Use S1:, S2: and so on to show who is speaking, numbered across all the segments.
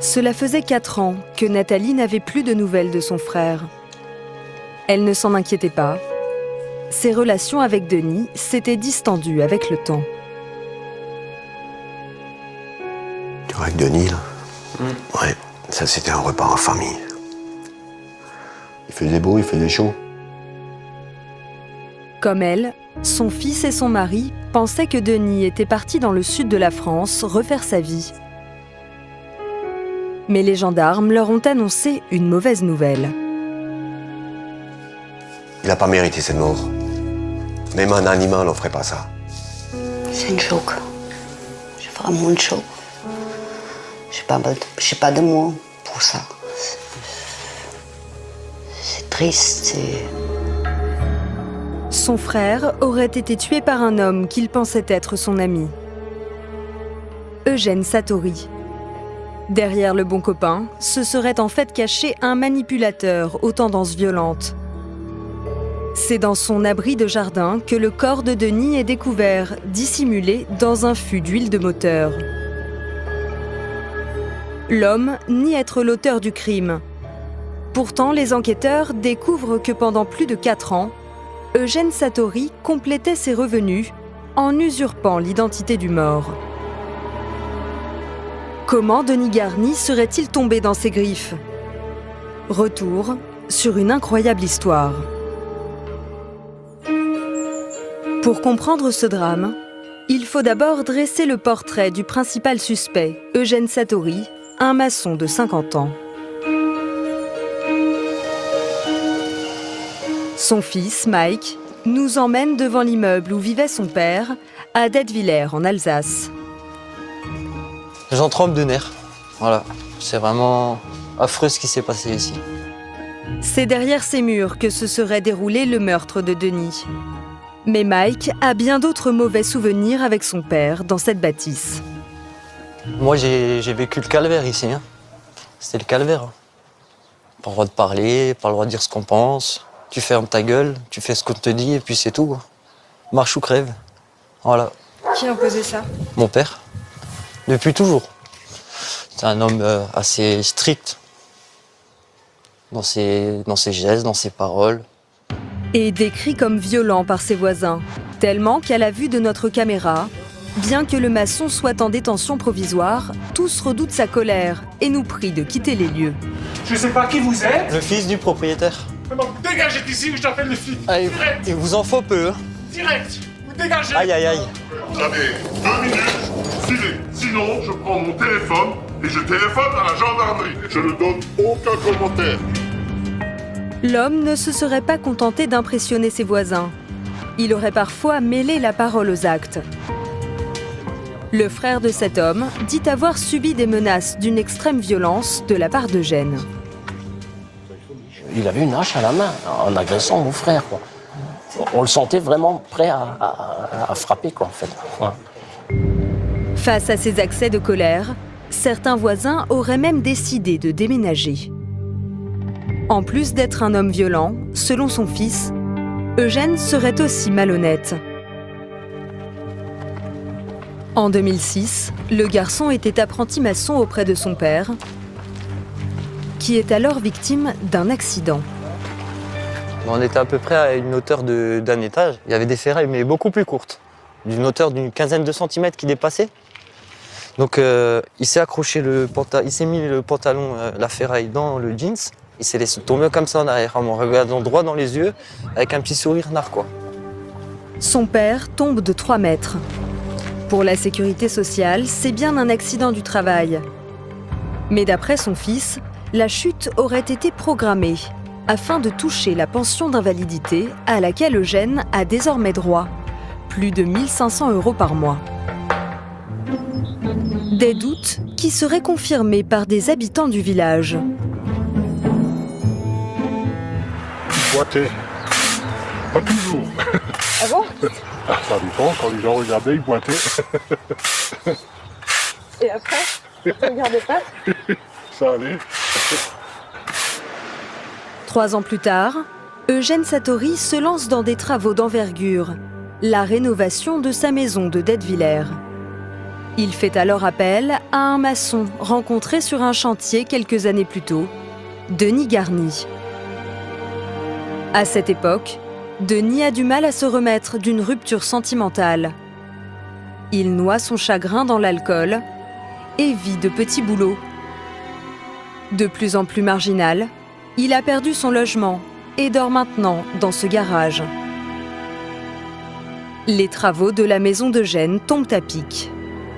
S1: Cela faisait 4 ans que Nathalie n'avait plus de nouvelles de son frère. Elle ne s'en inquiétait pas. Ses relations avec Denis s'étaient distendues avec le temps.
S2: Tu vois, avec Denis, là ouais, ça c'était un repas en famille. Il faisait beau, il faisait chaud.
S1: Comme elle, son fils et son mari pensaient que Denis était parti dans le sud de la France refaire sa vie. Mais les gendarmes leur ont annoncé une mauvaise nouvelle.
S2: Il n'a pas mérité cette mort. Même un animal n'en ferait pas ça.
S3: C'est une choc. C'est vraiment une choc. Je n'ai pas de mots pour ça. C'est triste, c'est...
S1: Son frère aurait été tué par un homme qu'il pensait être son ami. Eugène Satori. Derrière le bon copain, se serait en fait caché un manipulateur aux tendances violentes. C'est dans son abri de jardin que le corps de Denis est découvert, dissimulé dans un fût d'huile de moteur. L'homme nie être l'auteur du crime. Pourtant, les enquêteurs découvrent que pendant plus de 4 ans, Eugène Satori complétait ses revenus en usurpant l'identité du mort. Comment Denis Garny serait-il tombé dans ses griffes? Retour sur une incroyable histoire. Pour comprendre ce drame, il faut d'abord dresser le portrait du principal suspect, Eugène Satori, un maçon de 50 ans. Son fils, Mike, nous emmène devant l'immeuble où vivait son père, à Detwiller, en Alsace.
S4: J'en tremble de nerfs. Voilà, c'est vraiment affreux ce qui s'est passé ici.
S1: C'est derrière ces murs que se serait déroulé le meurtre de Denis. Mais Mike a bien d'autres mauvais souvenirs avec son père dans cette bâtisse.
S4: Moi, j'ai vécu le calvaire ici. Hein. C'était le calvaire. Hein. Pas le droit de parler, pas le droit de dire ce qu'on pense. Tu fermes ta gueule, tu fais ce qu'on te dit et puis c'est tout. Quoi. Marche ou crève. Voilà.
S1: Qui imposait ça?
S4: Mon père. Depuis toujours. C'est un homme assez strict dans ses gestes, dans ses paroles.
S1: Et décrit comme violent par ses voisins, tellement qu'à la vue de notre caméra, bien que le maçon soit en détention provisoire, tous redoutent sa colère et nous prient de quitter les lieux.
S5: Je sais pas qui vous êtes.
S4: Le fils du propriétaire.
S5: Non, dégagez d'ici ou j'appelle le flic.
S4: Allez,
S5: Direct.
S4: il vous en faut peu. Hein.
S5: Direct. Vous dégagez.
S4: Aïe, aïe, aïe.
S6: Vous avez 2 minutes pour filer. Sinon, je prends mon téléphone et je téléphone à la gendarmerie. Je ne donne aucun commentaire.
S1: L'homme ne se serait pas contenté d'impressionner ses voisins. Il aurait parfois mêlé la parole aux actes. Le frère de cet homme dit avoir subi des menaces d'une extrême violence de la part d'Eugène.
S7: Il avait une hache à la main en agressant mon frère, quoi. On le sentait vraiment prêt à frapper, quoi, en fait. Ouais.
S1: Face à ces accès de colère, certains voisins auraient même décidé de déménager. En plus d'être un homme violent, selon son fils, Eugène serait aussi malhonnête. En 2006, le garçon était apprenti maçon auprès de son père, qui est alors victime d'un accident.
S4: On était à peu près à une hauteur d'un étage. Il y avait des ferrailles, mais beaucoup plus courtes, d'une hauteur d'une quinzaine de centimètres qui dépassaient. Donc il s'est accroché il s'est mis le pantalon, la ferraille dans le jeans. Il s'est laissé tomber comme ça en arrière, en me regardant droit dans les yeux, avec un petit sourire narquois.
S1: Son père tombe de 3 mètres. Pour la sécurité sociale, c'est bien un accident du travail. Mais d'après son fils, la chute aurait été programmée afin de toucher la pension d'invalidité à laquelle Eugène a désormais droit, plus de 1 500 € par mois. Des doutes qui seraient confirmés par des habitants du village.
S6: Boiter. Pas toujours.
S1: Ah bon?
S6: Ça dépend, quand les gens regardaient, ils boitaient.
S1: Et après, vous ne regardez pas?
S6: Ça allait.
S1: 3 ans plus tard, Eugène Satori se lance dans des travaux d'envergure, la rénovation de sa maison de Detwiller. Il fait alors appel à un maçon rencontré sur un chantier quelques années plus tôt, Denis Garny. À cette époque, Denis a du mal à se remettre d'une rupture sentimentale. Il noie son chagrin dans l'alcool et vit de petits boulots. De plus en plus marginal, il a perdu son logement et dort maintenant dans ce garage. Les travaux de la maison d'Eugène tombent à pic.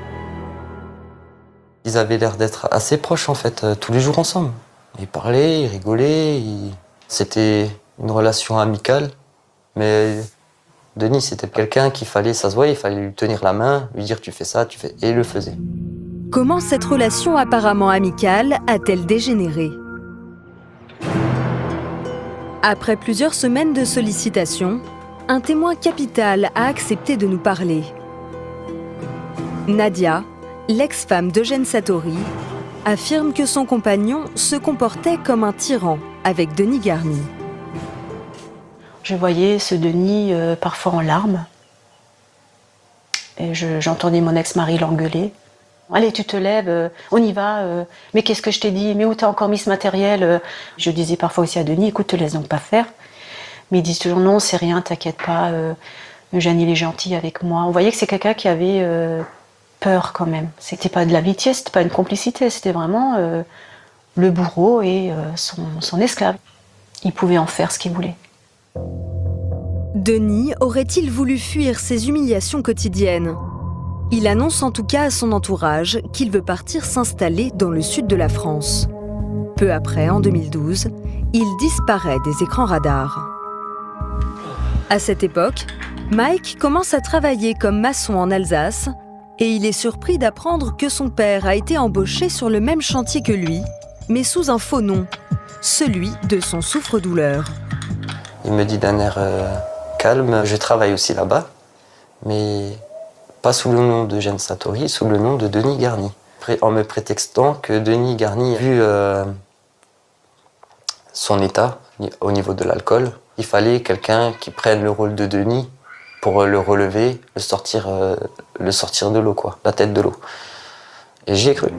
S4: Ils avaient l'air d'être assez proches en fait, tous les jours ensemble. Ils parlaient, ils rigolaient, c'était une relation amicale. Mais Denis, c'était quelqu'un qu'il fallait, ça se voyait, il fallait lui tenir la main, lui dire tu fais ça, tu fais... Et il le faisait.
S1: Comment cette relation apparemment amicale a-t-elle dégénéré ? Après plusieurs semaines de sollicitations, un témoin capital a accepté de nous parler. Nadia, l'ex-femme d'Eugène Satori, affirme que son compagnon se comportait comme un tyran avec Denis Garny.
S3: Je voyais ce Denis parfois en larmes. Et j'entendais mon ex-mari l'engueuler. Allez, tu te lèves, on y va. Mais qu'est-ce que je t'ai dit? Mais où t'as encore mis ce matériel? Je disais parfois aussi à Denis, écoute, te laisse donc pas faire. Mais ils disent toujours non, c'est rien, t'inquiète pas. Eugène, il est gentil avec moi. On voyait que c'est quelqu'un qui avait peur quand même. C'était pas de l'amitié, c'était pas une complicité, c'était vraiment le bourreau et son esclave. Il pouvait en faire ce qu'il voulait.
S1: Denis aurait-il voulu fuir ces humiliations quotidiennes ? Il annonce en tout cas à son entourage qu'il veut partir s'installer dans le sud de la France. Peu après, en 2012, il disparaît des écrans radars. À cette époque, Mike commence à travailler comme maçon en Alsace et il est surpris d'apprendre que son père a été embauché sur le même chantier que lui, mais sous un faux nom, celui de son souffre-douleur.
S4: Il me dit d'un air calme, je travaille aussi là-bas, mais pas sous le nom d'Eugène Satori, sous le nom de Denis Garny. En me prétextant que Denis Garny, vu son état au niveau de l'alcool, il fallait quelqu'un qui prenne le rôle de Denis pour le relever, le sortir de l'eau, quoi, la tête de l'eau. Et j'y ai cru.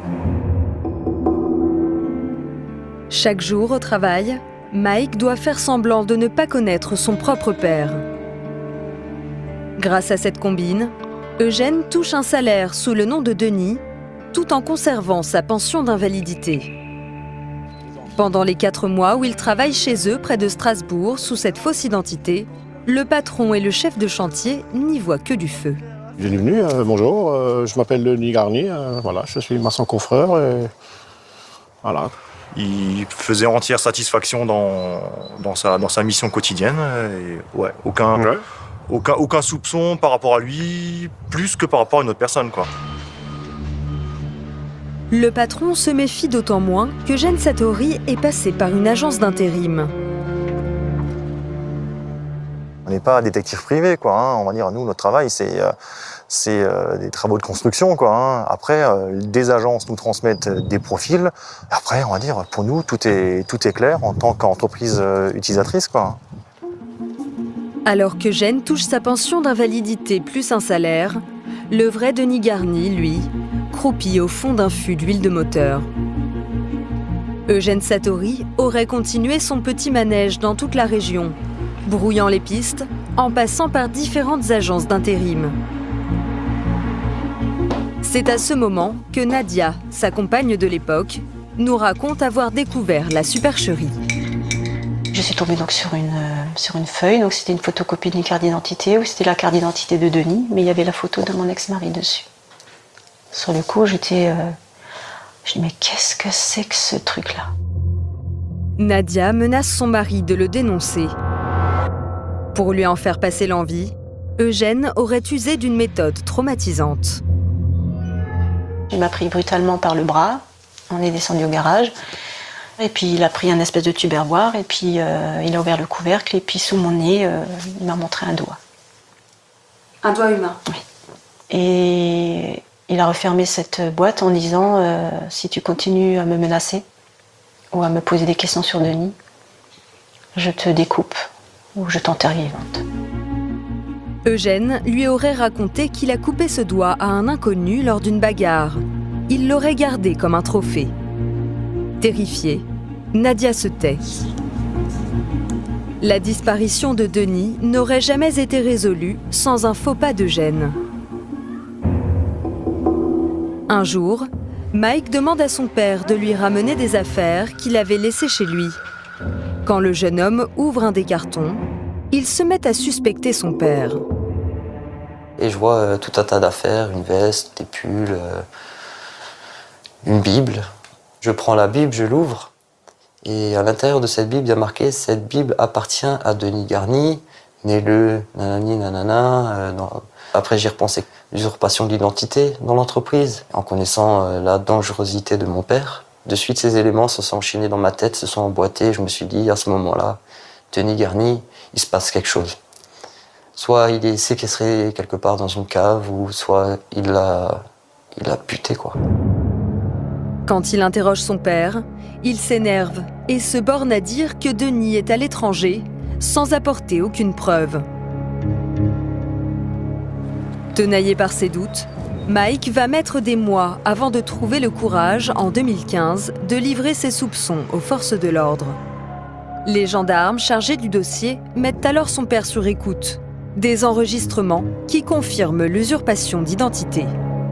S1: Chaque jour au travail, Mike doit faire semblant de ne pas connaître son propre père. Grâce à cette combine, Eugène touche un salaire sous le nom de Denis, tout en conservant sa pension d'invalidité. Pendant les 4 mois où il travaille chez eux près de Strasbourg sous cette fausse identité, le patron et le chef de chantier n'y voient que du feu.
S8: Bienvenue, bonjour, je m'appelle Denis Garny, voilà, je suis maçon confrère. Voilà.
S9: Il faisait entière satisfaction dans sa mission quotidienne. Et ouais, aucun soupçon par rapport à lui, plus que par rapport à une autre personne, quoi.
S1: Le patron se méfie d'autant moins qu'Eugène Satori est passé par une agence d'intérim.
S9: On n'est pas détective privé, quoi. Hein. On va dire, nous, notre travail, c'est des travaux de construction, quoi. Hein. Après, des agences nous transmettent des profils. Après, on va dire, pour nous, tout est clair en tant qu'entreprise utilisatrice, quoi.
S1: Alors qu'Eugène touche sa pension d'invalidité plus un salaire, le vrai Denis Garny, lui, croupit au fond d'un fût d'huile de moteur. Eugène Satori aurait continué son petit manège dans toute la région, brouillant les pistes en passant par différentes agences d'intérim. C'est à ce moment que Nadia, sa compagne de l'époque, nous raconte avoir découvert la supercherie.
S3: Je suis tombée donc sur une feuille, donc c'était une photocopie d'une carte d'identité, où c'était la carte d'identité de Denis, mais il y avait la photo de mon ex-mari dessus. Sur le coup, je dis mais qu'est-ce que c'est que ce truc-là?
S1: Nadia menace son mari de le dénoncer. Pour lui en faire passer l'envie, Eugène aurait usé d'une méthode traumatisante.
S3: Il m'a pris brutalement par le bras, on est descendu au garage, et puis il a pris un espèce de tupperware, et puis il a ouvert le couvercle, et puis sous mon nez, il m'a montré un doigt.
S1: Un doigt humain?
S3: Oui. Et il a refermé cette boîte en disant si tu continues à me menacer ou à me poser des questions sur Denis, je te découpe ou je t'enterre vivante.
S1: Eugène lui aurait raconté qu'il a coupé ce doigt à un inconnu lors d'une bagarre. Il l'aurait gardé comme un trophée. Terrifiée, Nadia se tait. La disparition de Denis n'aurait jamais été résolue sans un faux pas d'Eugène. Un jour, Mike demande à son père de lui ramener des affaires qu'il avait laissées chez lui. Quand le jeune homme ouvre un des cartons, il se met à suspecter son père.
S4: Et je vois tout un tas d'affaires, une veste, des pulls, une Bible. Je prends la Bible, je l'ouvre, et à l'intérieur de cette Bible, il y a marqué « Cette Bible appartient à Denis Garny, né le nanani nanana ». Après, j'y repensais. L'usurpation de l'identité dans l'entreprise, en connaissant la dangerosité de mon père. De suite, ces éléments se sont enchaînés dans ma tête, se sont emboîtés. Je me suis dit, à ce moment-là, Denis Garny, il se passe quelque chose. Soit il est séquestré quelque part dans une cave, ou soit il l'a buté, quoi.
S1: Quand il interroge son père, il s'énerve et se borne à dire que Denis est à l'étranger, sans apporter aucune preuve. Tenaillé par ses doutes, Mike va mettre des mois avant de trouver le courage, en 2015, de livrer ses soupçons aux forces de l'ordre. Les gendarmes chargés du dossier mettent alors son père sur écoute. Des enregistrements qui confirment l'usurpation d'identité.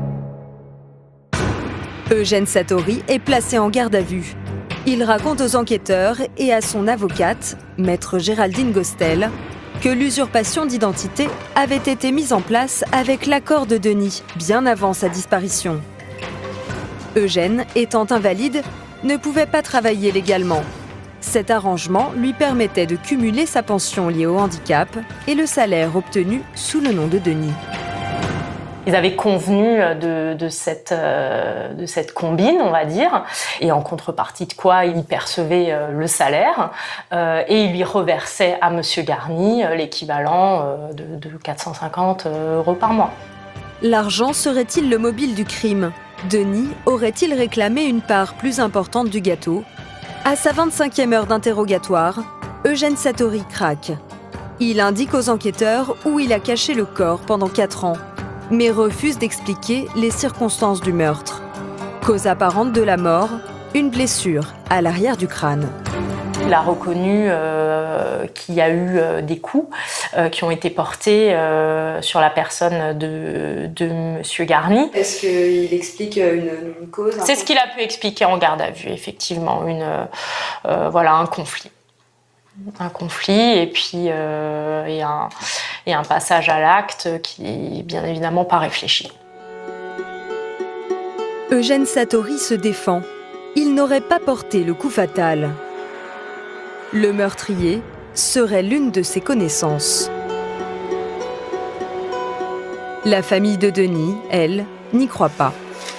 S1: Eugène Satori est placé en garde à vue. Il raconte aux enquêteurs et à son avocate, maître Géraldine Gostel, que l'usurpation d'identité avait été mise en place avec l'accord de Denis, bien avant sa disparition. Eugène, étant invalide, ne pouvait pas travailler légalement. Cet arrangement lui permettait de cumuler sa pension liée au handicap et le salaire obtenu sous le nom de Denis.
S3: Ils avaient convenu de cette combine, on va dire, et en contrepartie de quoi il percevait le salaire, et il lui reversait à Monsieur Garny l'équivalent de 450 € par mois.
S1: L'argent serait-il le mobile du crime ? Denis aurait-il réclamé une part plus importante du gâteau ? À sa 25e heure d'interrogatoire, Eugène Satori craque. Il indique aux enquêteurs où il a caché le corps pendant 4 ans, mais refuse d'expliquer les circonstances du meurtre. Cause apparente de la mort, une blessure à l'arrière du crâne.
S3: Il a reconnu qu'il y a eu des coups qui ont été portés sur la personne de Monsieur Garny.
S1: Est-ce qu'il explique une cause ?
S3: C'est ce qu'il a pu expliquer en garde à vue, effectivement, un conflit. Un conflit et puis un passage à l'acte qui est bien évidemment pas réfléchi.
S1: Eugène Satori se défend. Il n'aurait pas porté le coup fatal. Le meurtrier serait l'une de ses connaissances. La famille de Denis, elle, n'y croit pas.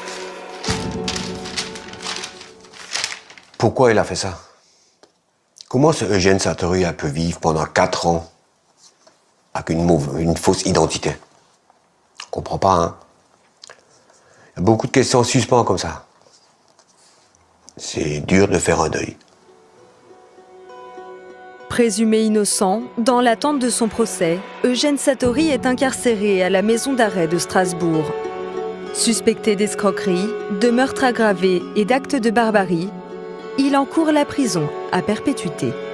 S2: Pourquoi il a fait ça ? Comment ce Eugène Satori a pu vivre pendant 4 ans avec une fausse identité ? On comprend pas, hein ? Il y a beaucoup de questions en suspens comme ça. C'est dur de faire un deuil.
S1: Présumé innocent, dans l'attente de son procès, Eugène Satori est incarcéré à la maison d'arrêt de Strasbourg. Suspecté d'escroquerie, de meurtre aggravé et d'actes de barbarie, il encourt la prison à perpétuité.